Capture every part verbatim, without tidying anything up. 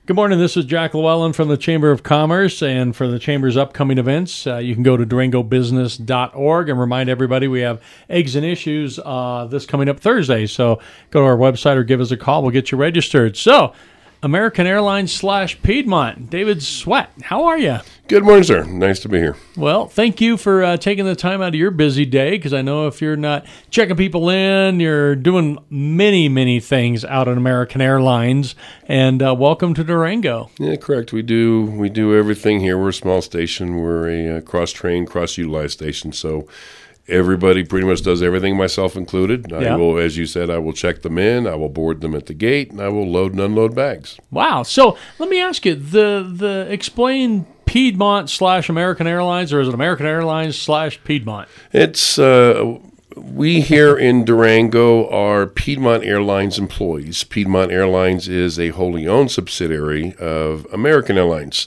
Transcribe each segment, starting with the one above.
Good morning. This is Jack Llewellyn from the Chamber of Commerce, and for the Chamber's upcoming events, uh, you can go to Durango Business dot org and remind everybody we have Eggs and Issues uh, this coming up Thursday. So go to our website or give us a call. We'll get you registered. So American Airlines slash Piedmont. David Sweat, how are you? Good morning, sir. Nice to be here. Well, thank you for uh, taking the time out of your busy day, because I know if you're not checking people in, you're doing many, many things out at American Airlines. And uh, welcome to Durango. Yeah, correct. We do we do everything here. We're a small station. We're a uh, cross-trained, cross-utilized station. So everybody pretty much does everything, myself included. I Yeah. will, as you said, I will check them in. I will board them at the gate, and I will load and unload bags. Wow. So let me ask you, the the explain Piedmont slash American Airlines, or is it American Airlines slash Piedmont? It's uh, we here in Durango are Piedmont Airlines employees. Piedmont Airlines is a wholly owned subsidiary of American Airlines.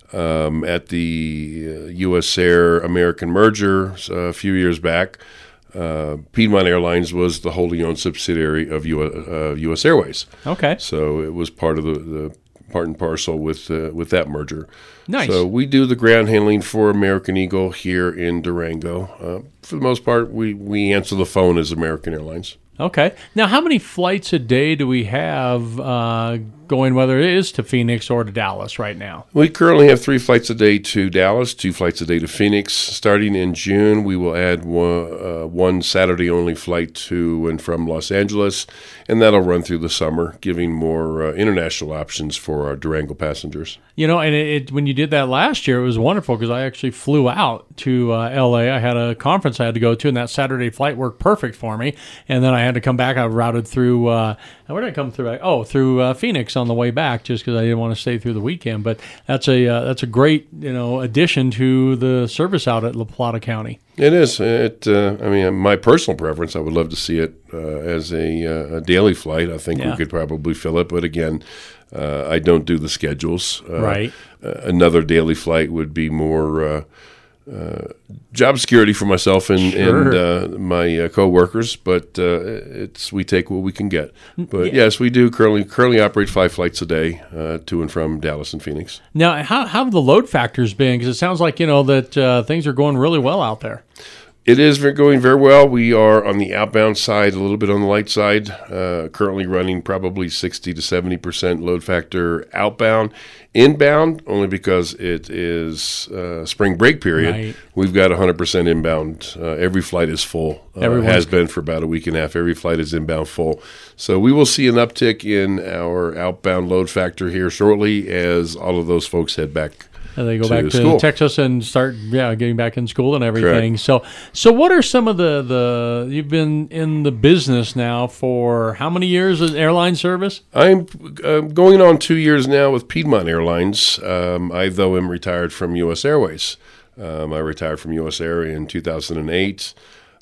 Um, at the uh, U S Air American merger uh, a few years back, uh, Piedmont Airlines was the wholly owned subsidiary of U- uh, U S Airways. Okay. So it was part of the, the part and parcel with uh, with that merger. Nice. So we do the ground handling for American Eagle here in Durango. Uh, for the most part, we, we answer the phone as American Airlines. Okay. Now, how many flights a day do we have uh, going, whether it is to Phoenix or to Dallas right now? We currently have three flights a day to Dallas, two flights a day to Phoenix. Starting in June, we will add one, uh, one Saturday-only flight to and from Los Angeles, and that'll run through the summer, giving more uh, international options for our Durango passengers. You know, and it, it, when you did that last year, it was wonderful because I actually flew out to uh, L A. I had a conference I had to go to, and that Saturday flight worked perfect for me. And then I had to come back. I routed through, uh, where did I come through? Oh, through uh, Phoenix on the way back, just because I didn't want to stay through the weekend. But that's a uh, that's a great, you know, addition to the service out at La Plata County. It is. It. Uh, I mean, my personal preference, I would love to see it uh, as a, uh, a daily flight. I think Yeah. we could probably fill it, but again, uh, I don't do the schedules. Uh, Right. Uh, another daily flight would be more uh, uh, job security for myself and, Sure. and uh, my uh, coworkers, but uh, it's we take what we can get. But Yeah. yes, we do currently currently operate five flights a day uh, to and from Dallas and Phoenix. Now, how, how have the load factors been? Because it sounds like, you know, that uh, things are going really well out there. It is very, going very well. We are on the outbound side, a little bit on the light side, uh, currently running probably sixty to seventy percent load factor outbound. Inbound, only because it is uh, spring break period, Right. we've got one hundred percent inbound. Uh, every flight is full. Uh, Everyone's- has been for about a week and a half. Every flight is inbound full. So we will see an uptick in our outbound load factor here shortly as all of those folks head back. And they go to back to school. Texas and start, yeah, getting back in school and everything. Correct. So, so what are some of the, the you've been in the business now for how many years in airline service? I'm uh, going on two years now with Piedmont Airlines. Um, I, though, am retired from U S Airways. Um, I retired from U S Air in two thousand eight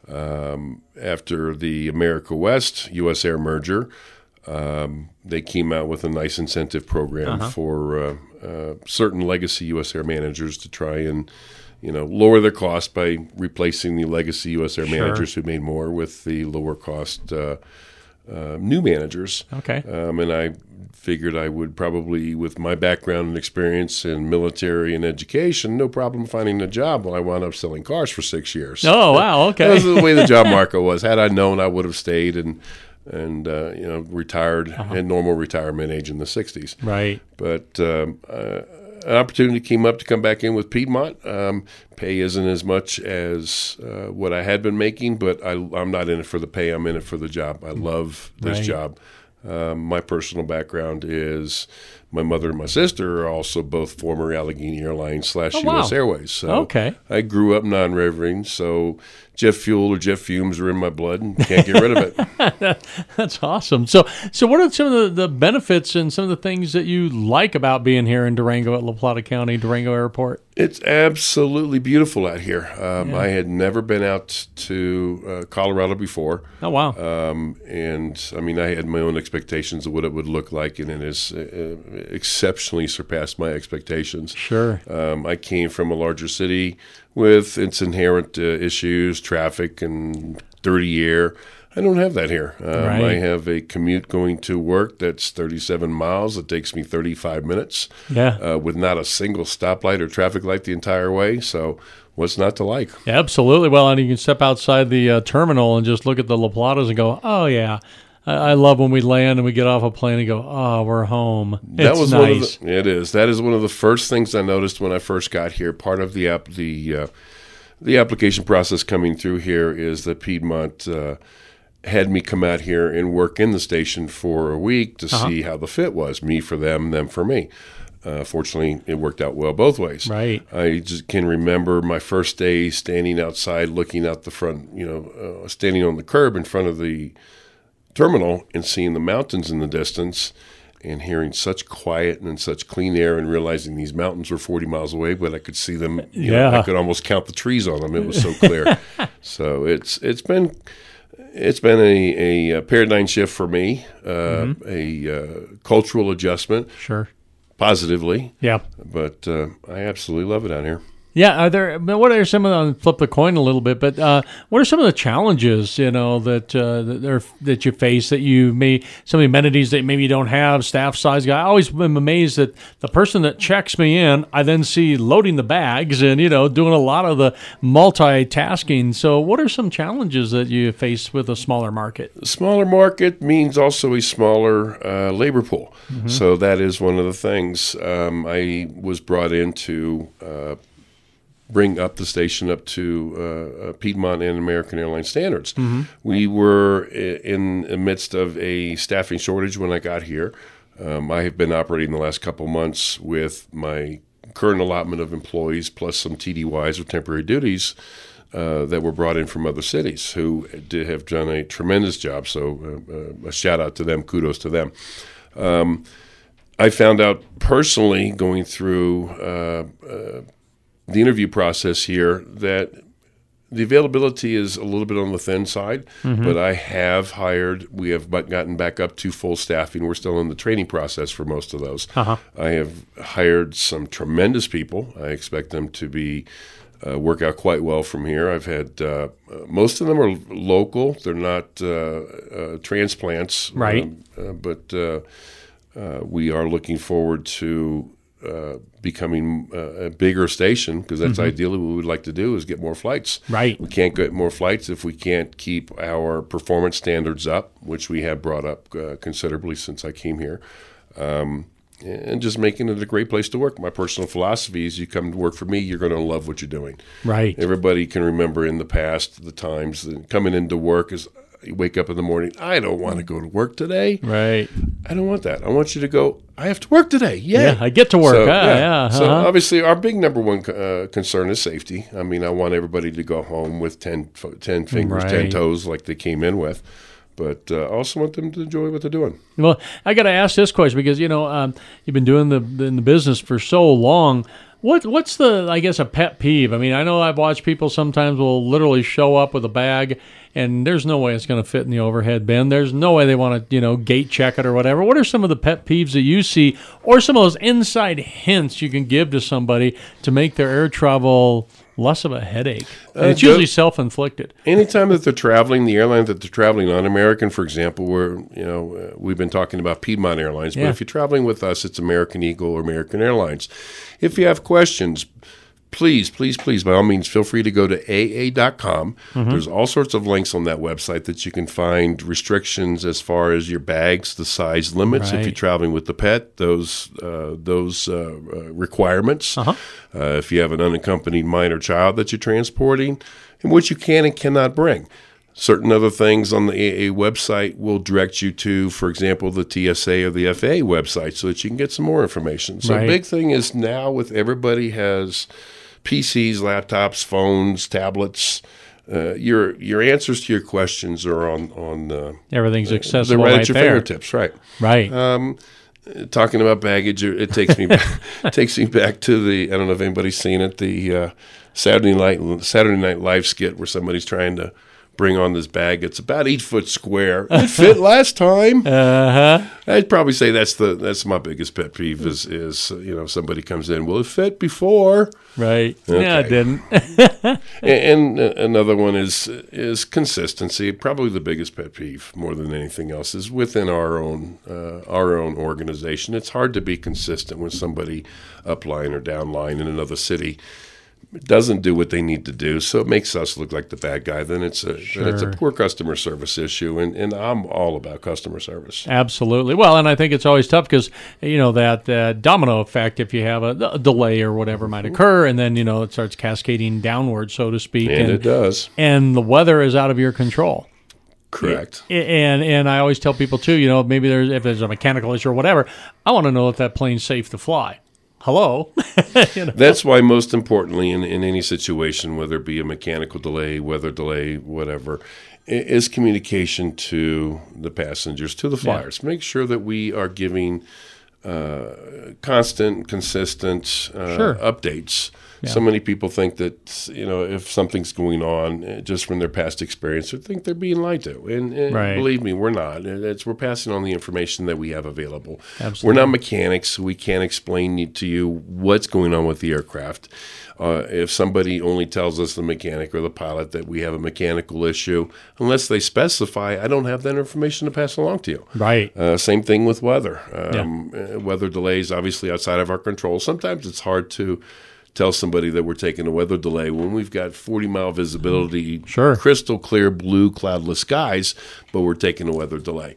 um, after the America West U S Air merger. Um, they came out with a nice incentive program Uh-huh. for uh, uh, certain legacy U S Air managers to try and, you know, lower their costs by replacing the legacy U S Air Sure. managers who made more with the lower cost uh, uh, new managers. Okay. Um, and I figured I would probably, with my background and experience in military and education, no problem finding a job. Well, I wound up selling cars for six years. Oh, wow. Okay. That was the way the job market was. Had I known, I would have stayed and and uh, you know retired Uh-huh. at normal retirement age in the sixties. Right. But um, uh, an opportunity came up to come back in with Piedmont. Um, pay isn't as much as uh, what I had been making, but I, I'm not in it for the pay. I'm in it for the job. I love this Right. job. Um, my personal background is my mother and my sister are also both former Allegheny Airlines slash Oh, wow. U S Airways. So Okay. I grew up non-revving, so jet fuel or jet fumes are in my blood and can't get rid of it. That's awesome. So, so what are some of the, the benefits and some of the things that you like about being here in Durango at La Plata County, Durango Airport? It's absolutely beautiful out here. Um, Yeah. I had never been out to uh, Colorado before. Oh, wow. Um, and I mean, I had my own expectations of what it would look like, and it has uh, exceptionally surpassed my expectations. Sure. Um, I came from a larger city with its inherent uh, issues, traffic and dirty air. I don't have that here. Um, Right. I have a commute going to work that's thirty-seven miles. It takes me thirty-five minutes Yeah. uh, with not a single stoplight or traffic light the entire way. So what's not to like? Absolutely. Well, and you can step outside the uh, terminal and just look at the La Platas and go, oh, yeah. I, I love when we land and we get off a plane and go, oh, we're home. That It's was nice. one of the, it is. That is one of the first things I noticed when I first got here. Part of the app, the uh, the application process coming through here is that Piedmont uh, had me come out here and work in the station for a week to Uh-huh. see how the fit was. Me for them, them for me. Uh, fortunately, it worked out well both ways. Right. I just can remember my first day standing outside, looking out the front, you know, uh, standing on the curb in front of the terminal and seeing the mountains in the distance and hearing such quiet and such clean air and realizing these mountains were forty miles away, but I could see them. You know, Yeah. I could almost count the trees on them. It was so clear. So it's it's been it's been a, a paradigm shift for me, uh, Mm-hmm. a uh, cultural adjustment Sure. positively, Yeah. but uh, I absolutely love it out here. Yeah, are there? but What are some of the flip the coin a little bit? But uh, what are some of the challenges you know that uh, that, are, that you face that you may some of the amenities that maybe you don't have? Staff size guy. I always am amazed that the person that checks me in, I then see loading the bags and you know doing a lot of the multitasking. So, what are some challenges that you face with a smaller market? The smaller market means also a smaller uh, labor pool. So that is one of the things. Um, I was brought in to uh, bring up the station up to uh, uh, Piedmont and American Airlines standards. We were i- in the midst of a staffing shortage when I got here. Um, I have been operating the last couple months with my current allotment of employees plus some T D Ys or temporary duties uh, that were brought in from other cities who did have done a tremendous job. So uh, uh, a shout out to them, kudos to them. Um, I found out personally going through uh, uh, the interview process here that the availability is a little bit on the thin side, but I have hired, we have but gotten back up to full staffing. We're still in the training process for most of those. Uh-huh. I have hired some tremendous people. I expect them to be uh, work out quite well from here. I've had, uh, uh, most of them are local. They're not uh, uh, transplants. Right. Um, uh, but uh, uh, we are looking forward to uh, becoming uh, a bigger station because that's ideally what we would like to do is get more flights. Right. We can't get more flights if we can't keep our performance standards up, which we have brought up uh, considerably since I came here, um, and just making it a great place to work. My personal philosophy is you come to work for me, you're going to love what you're doing. Right. Everybody can remember in the past the times that coming into work is you wake up in the morning, I don't want to go to work today. Right. I don't want that. I want you to go, I have to work today. Yay. Yeah, I get to work. So, Ah, yeah. So uh-huh. obviously our big number one uh, concern is safety. I mean, I want everybody to go home with ten, fo- ten fingers, ten Right. toes like they came in with. But uh, I also want them to enjoy what they're doing. Well, I got to ask this question because you know um, you've been doing the in the business for so long. What what's the I guess a pet peeve? I mean, I know I've watched people sometimes will literally show up with a bag, and there's no way it's going to fit in the overhead bin. There's no way they want to you know gate check it or whatever. What are some of the pet peeves that you see, or some of those inside hints you can give to somebody to make their air travel less of a headache? And Uh, it's go- usually self-inflicted. Anytime that they're traveling, the airline that they're traveling on, American, for example, where you know uh, we've been talking about Piedmont Airlines, but Yeah. if you're traveling with us, it's American Eagle or American Airlines. If you have questions, please, please, please, by all means, feel free to go to A A dot com. There's all sorts of links on that website that you can find restrictions as far as your bags, the size limits. If Right. you're traveling with the pet, those uh, those uh, uh, requirements. Uh-huh. Uh, if you have an unaccompanied minor child that you're transporting, and what you can and cannot bring. Certain other things on the A A website will direct you to, for example, the T S A or the F A A website so that you can get some more information. So Right. the big thing is now with everybody has P Cs, laptops, phones, tablets, uh, your your answers to your questions are on, on uh, Everything's they're accessible right, right at your there. fingertips, right. Right. Um, talking about baggage, it takes me back, takes me back to the, I don't know if anybody's seen it, the uh, Saturday night Saturday Night Live skit where somebody's trying to bring on this bag. It's about eight foot square. It fit last time. Uh-huh. I'd probably say that's the that's my biggest pet peeve is is you know somebody comes in. Well, it fit before. Right. Okay. Yeah, it didn't. and, and another one is is consistency. Probably the biggest pet peeve, more than anything else, is within our own uh, our own organization. It's hard to be consistent when somebody upline or downline in another city doesn't do what they need to do, so it makes us look like the bad guy. Then it's a Sure. then it's a poor customer service issue, and, and I'm all about customer service. Absolutely. Well, and I think it's always tough because, you know, that uh, domino effect, if you have a, a delay or whatever might occur, and then, you know, it starts cascading downward, so to speak. And, and it does. And the weather is out of your control. Correct. And and I always tell people, too, you know, maybe there's if there's a mechanical issue or whatever, I want to know if that plane's safe to fly. Hello. You know? That's why, most importantly, in, in any situation, whether it be a mechanical delay, weather delay, whatever, i- is communication to the passengers, to the flyers. Yeah. Make sure that we are giving uh, constant, consistent uh, Sure. updates. Yeah. So many people think that, you know, if something's going on, uh, just from their past experience, they think they're being lied to. And, and Right. believe me, we're not. It's, we're passing on the information that we have available. Absolutely. We're not mechanics. We can't explain to you what's going on with the aircraft. Uh, if somebody only tells us, the mechanic or the pilot, that we have a mechanical issue, unless they specify, I don't have that information to pass along to you. Right. Uh, same thing with weather. Um, uh, Weather delays, obviously outside of our control. Sometimes it's hard to tell somebody that we're taking a weather delay when we've got forty mile visibility, Sure. crystal clear blue cloudless skies, but we're taking a weather delay.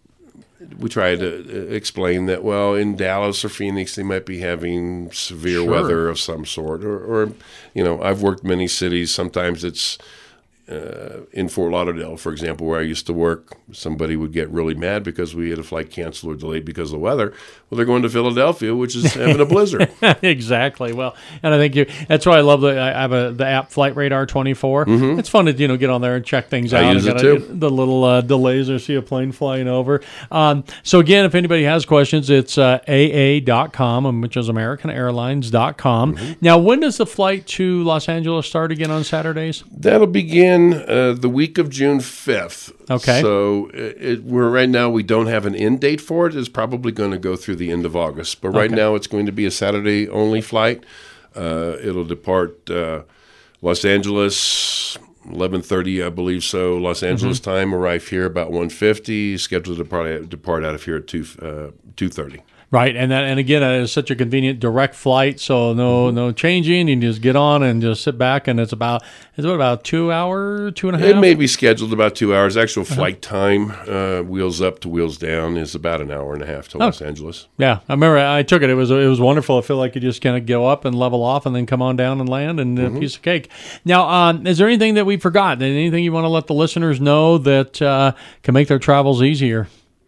We try to uh, explain that, well, in Dallas or Phoenix, they might be having severe Sure. weather of some sort. Or, or, you know, I've worked many cities. Sometimes it's uh, in Fort Lauderdale, for example, where I used to work. Somebody would get really mad because we had a flight canceled or delayed because of the weather. Well, they're going to Philadelphia, which is having a blizzard. Exactly. Well, and I think you. That's why I love the. I have a the app Flight Radar twenty-four. It's fun to you know get on there and check things I out. use and it gotta- too. The little uh, delays or see a plane flying over. Um, so again, if anybody has questions, it's uh, A A dot com, which is American Airlines dot com. Now, when does the flight to Los Angeles start again on Saturdays? That'll begin uh, the week of June fifth. Okay. So it, it, we're right now, we don't have an end date for it. It's probably going to go through the end of August. But right Okay. now it's going to be a Saturday only flight. Uh, it'll depart uh, Los Angeles eleven thirty, I believe so. Los Angeles Mm-hmm. time, arrive here about one fifty. Scheduled to depart, depart out of here at two uh, two thirty. Right, and that, and again, that is such a convenient direct flight, so no no changing. You can just get on and just sit back, and it's about it's what, about two hour, two and a half. It may be scheduled about two hours. Actual flight time, uh, wheels up to wheels down, is about an hour and a half to Los Angeles. Yeah, I remember I took it. It was it was wonderful. I feel like you just kind of go up and level off, and then come on down and land, and a piece of cake. Now, um, is there anything that we forgot? Anything you want to let the listeners know that uh, can make their travels easier?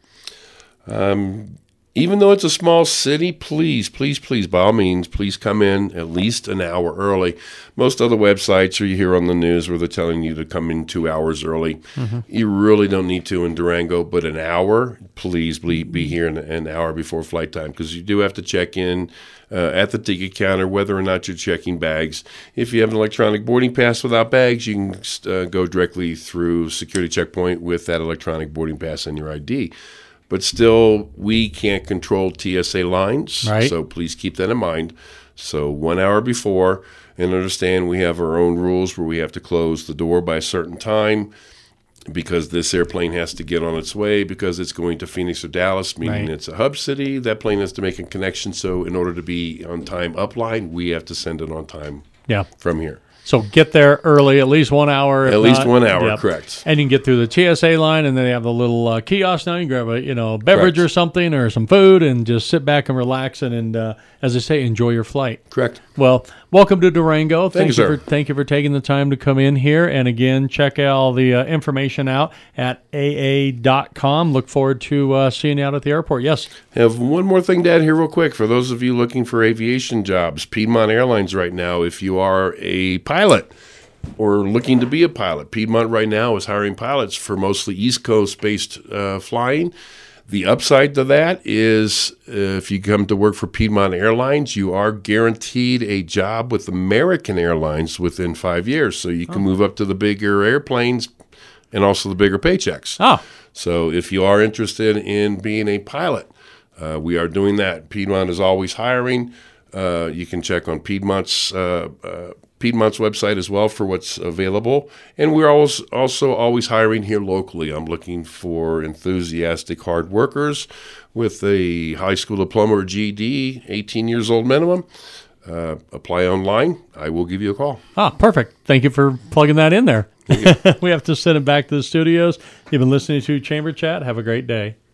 Even though it's a small city, please, please, please, by all means, please come in at least an hour early. Most other websites, or you hear on the news where they're telling you to come in two hours early. You really don't need to in Durango, but an hour, please be, be here an, an hour before flight time, because you do have to check in uh, at the ticket counter, whether or not you're checking bags. If you have an electronic boarding pass without bags, you can uh, go directly through security checkpoint with that electronic boarding pass and your I D. But still, we can't control T S A lines, Right. so please keep that in mind. So one hour before, and understand we have our own rules where we have to close the door by a certain time because this airplane has to get on its way because it's going to Phoenix or Dallas, meaning Right. it's a hub city. That plane has to make a connection, so in order to be on time upline, we have to send it on time Yeah. from here. So get there early, at least one hour. if At least not- one hour, yep. correct. And you can get through the T S A line, and then they have the little uh, kiosk now. You can grab a you know beverage Correct. or something or some food, and just sit back and relax, and, and uh, as I say, enjoy your flight. Correct. Well, welcome to Durango. Thank you, sir. for thank you for taking the time to come in here. And again, check all the uh, information out at A A dot com. Look forward to uh, seeing you out at the airport. Yes. Have one more thing to add here real quick. For those of you looking for aviation jobs, Piedmont Airlines right now, if you are a pilot or looking to be a pilot, Piedmont right now is hiring pilots for mostly East Coast-based uh, flying. The upside to that is uh, if you come to work for Piedmont Airlines, you are guaranteed a job with American Airlines within five years. So you can move up to the bigger airplanes, and also the bigger paychecks. Oh, So if you are interested in being a pilot, uh, we are doing that. Piedmont is always hiring. Uh, you can check on Piedmont's uh, uh, Piedmont's website as well for what's available. And we're always, also always hiring here locally. I'm looking for enthusiastic hard workers with a high school diploma or G E D, eighteen years old minimum. Uh, apply online. I will give you a call. ah, perfect. Thank you for plugging that in there. We have to send it back to the studios. You've been listening to Chamber Chat. Have a great day.